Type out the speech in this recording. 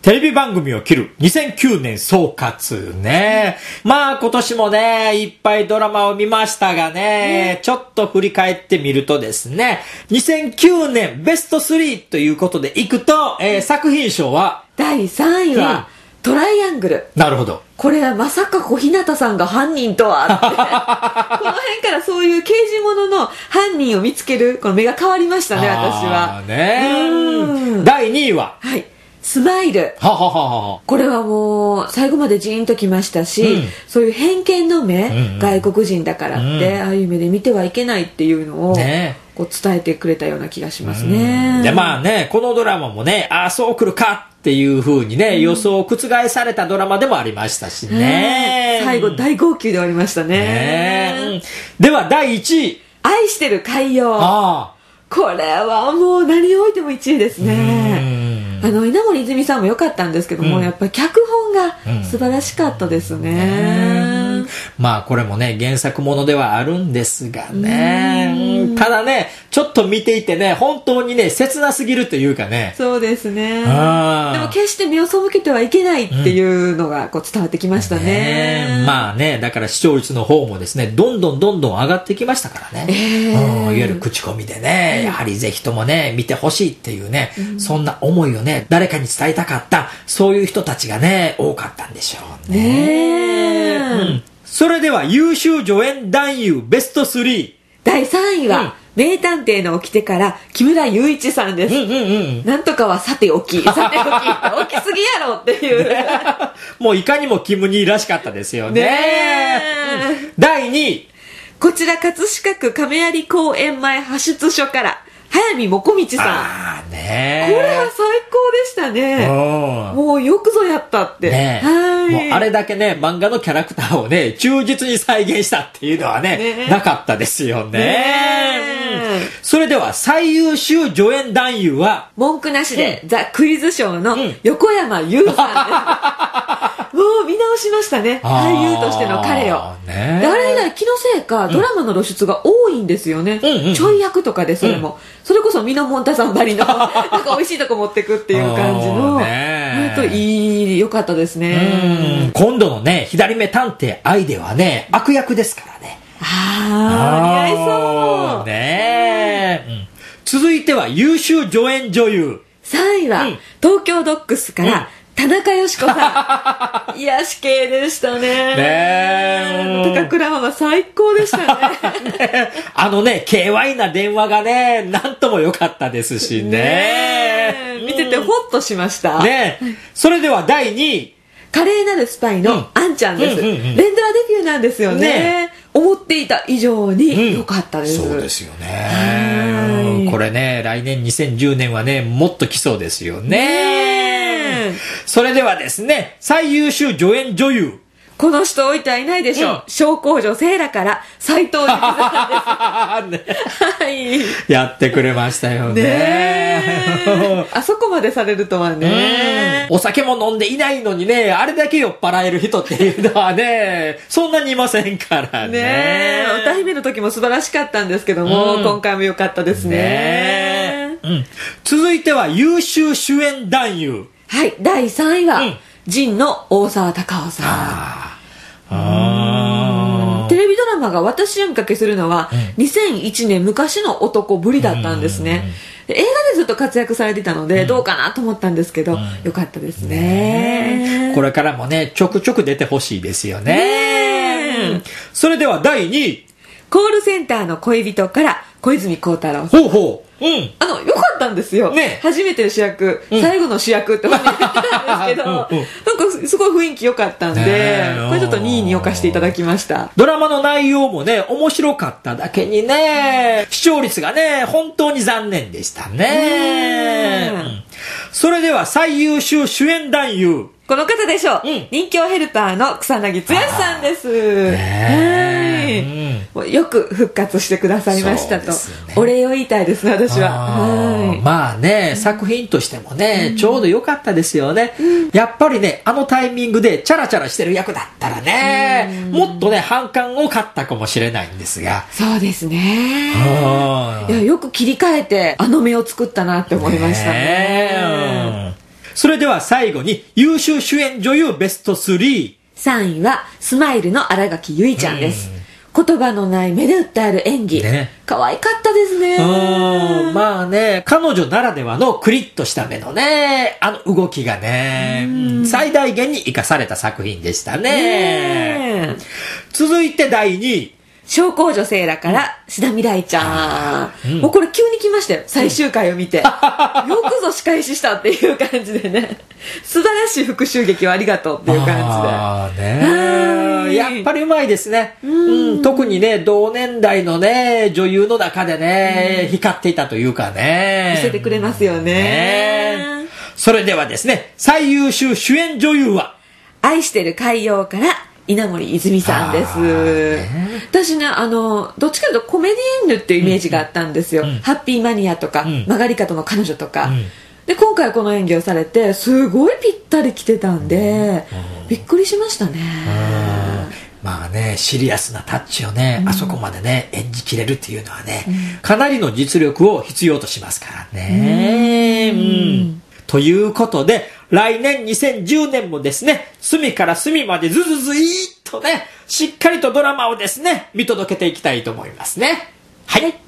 テレビ番組を切る2009年総括ね。まあ今年もね、いっぱいドラマを見ましたがね、ちょっと振り返ってみるとですね、2009年ベスト3ということでいくと、作品賞は第3位は、トライアングル。 なるほど。 これはまさか小日向さんが犯人とはってこの辺からそういう刑事物の犯人を見つけるこの目が変わりましたね、私はね。第2位は、 はい、スマイル。これはもう最後までジーンときましたし、そういう偏見の目、外国人だからって、ああいう目で見てはいけないっていうのを、こう伝えてくれたような気がしますね。 でまあね、このドラマもね、ああそう来るかっていう風にね、予想を覆されたドラマでもありましたしね。 最後大号泣で終わりましたね。 では第1位、 愛してる海洋。これはもう何においても1位ですね。稲森泉さんも良かったんですけども、やっぱり脚本が素晴らしかったですね。 まあこれもね、原作ものではあるんですがね、ただね、ちょっと見ていてね、本当にね、切なすぎるというかね。 そうですね。でも決して目を背けてはいけないっていうのがこう伝わってきましたね。 まあね、だから視聴率の方もですね、どんどん上がってきましたからね。いわゆる口コミでね、やはりぜひともね、見てほしいっていうね、そんな思いをね、誰かに伝えたかった、そういう人たちがね、多かったんでしょうね。それでは優秀助演男優ベスト3。 第3位は、名探偵の掟から木村雄一さんです。なんとかはさておき、大きすぎやろっていう。 もういかにもキム兄らしかったですよね。第2位。 こちら葛飾区亀有公園前派出所から早見もこみちさん。これは最高でしたね。もうよくぞやったって。 もうあれだけね、漫画のキャラクターをね、忠実に再現したっていうのはね、なかったですよね。それでは最優秀助演男優は、 文句なしで、ザ・クイズショーの横山裕さんです。もう見直しましたね、俳優としての彼を。あれ以来気のせいか、ドラマの露出が多いんですよね。ちょい役とかでそれも。それこそミノモンタさんばりの、なんか美味しいとこ持ってくっていう感じの、良かったですね。 今度のね、左目探偵アイデはね、悪役ですからね。 似合いそうね。続いては優秀助演女優。 3位は、東京ドックスから、田中佳子さん。癒し系でしたね。高倉ママ最高でしたね。 軽快な電話がね、なんとも良かったですしね。 見ててホッとしました。 それでは第2位。 華麗なるスパイのあんちゃんです。連ドラデビューなんですよね。思っていた以上に良かったです。 そうですよね。これね、来年2010年はね、もっと来そうですよね。それではですね、最優秀助演女優。 この人置いてはいないでしょう。小公女セーラから斉藤由貴さんです。 やってくれましたよね。 あそこまでされるとはね。 お酒も飲んでいないのにね、あれだけ酔っ払える人っていうのはね、そんなにいませんからね。 歌姫の時も素晴らしかったんですけども、今回も良かったですね。 続いては優秀主演男優。 はい、第3位は、ジンの大沢たかおさん。テレビドラマが私を見かけするのは、2001年昔の男ぶりだったんですね。映画でずっと活躍されてたので、どうかなと思ったんですけど、よかったですね。 これからもね、ちょくちょく出てほしいですよね。それでは第2位。 コールセンターの恋人から小泉孝太郎。よかったんですよ。初めての主役、最後の主役って言ってたんですけど、なんかすごい雰囲気良かったんで、これちょっと2位に置かせていただきました。 ドラマの内容もね、面白かっただけにね、視聴率がね、本当に残念でしたね。それでは最優秀主演男優。 この方でしょう。人気ヘルパーの草薙剛さんです。よく復活してくださいましたと、お礼を言いたいですね、私は。 まあね、作品としてもね、ちょうど良かったですよね。やっぱりね、あのタイミングでチャラチャラしてる役だったらね、もっとね、反感多かったかもしれないんですが。 そうですね。よく切り替えてあの目を作ったなって思いましたね。 それでは最後に優秀主演女優ベスト3。 3位はスマイルの新垣結衣ちゃんです。言葉のない目で訴える演技、ね、可愛かったですね。 まあね、彼女ならではのクリッとした目のね、動きがね、最大限に生かされた作品でしたね。続いて第2位。 小公女セーラから志田未来ちゃん、もうこれ急に来ましたよ、最終回を見て、よくぞ仕返ししたっていう感じでね、素晴らしい復讐劇をありがとうっていう感じで、 やっぱりうまいですね。特にね、同年代のね女優の中でね、光っていたというかね、 見せてくれますよね。 それではですね、最優秀主演女優は愛してる海洋から稲森泉さんです。私ね、どっちかというとコメディエンヌっていうイメージがあったんですよ。ハッピーマニアとか、曲がり方の彼女とか。で、今回この演技をされて、すごいぴったり来てたんで、びっくりしましたね。 まあね、シリアスなタッチをね、あそこまでね、演じきれるっていうのはね、かなりの実力を必要としますからね。ということで、来年2010年もですね、隅から隅までずずずいーっとね、しっかりとドラマをですね、見届けていきたいと思いますね。はい。